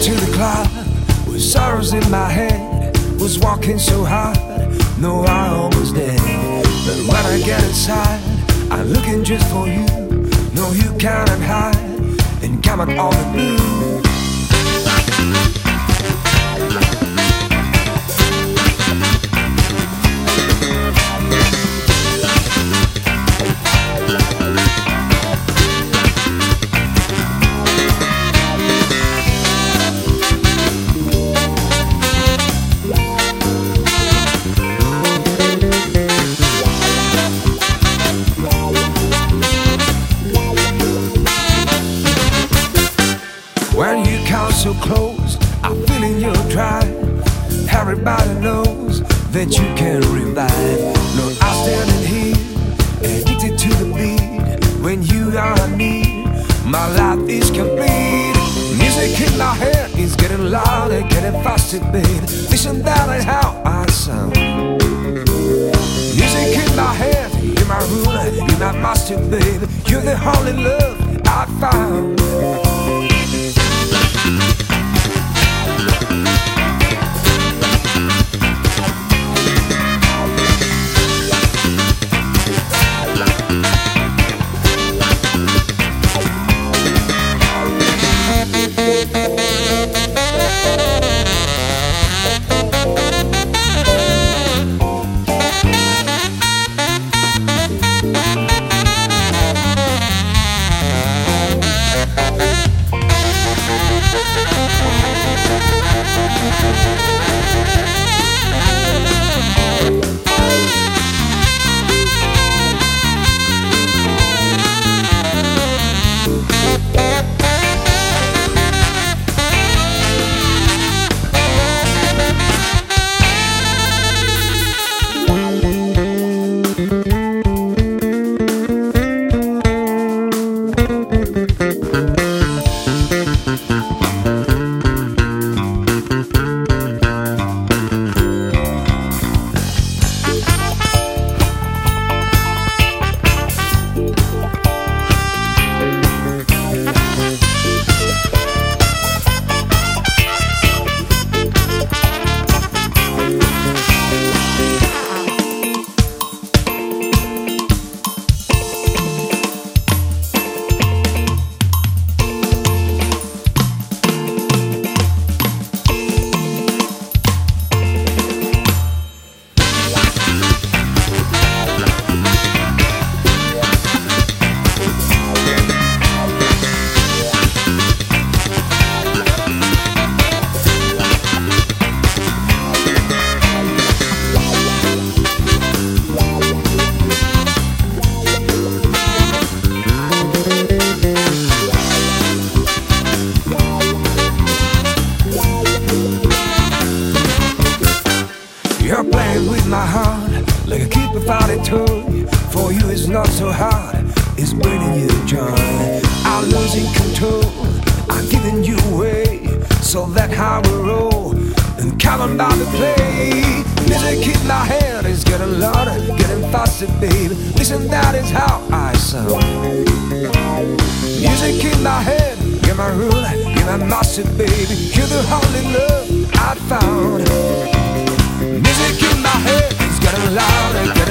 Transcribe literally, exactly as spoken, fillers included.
to the club with sorrows in my head. Was walking so hard, no, I almost dead. But when I get inside, I'm looking just for you. No, you cannot hide, and come on all the blue. When you come so close, I'm feeling your drive. Everybody knows that you can revive. No, I'm standing here, addicted to the beat. When you are near, my life is complete. Music in my head is getting louder, getting faster, babe. Listen, that is how I sound. Music in my head, you're my ruler, you're my master, babe. You're the only love I found. You're playing with my heart like a kid without a toy. For you it's not so hard, it's bringing you joy. I'm losing control, I'm giving you away. So that how we roll, and come on by the play. Music in my head is getting louder, getting faster, baby. Listen, that is how I sound. Music in my head, you're my ruler, you're my master, baby. You're the only love I found. Music in my head is getting louder.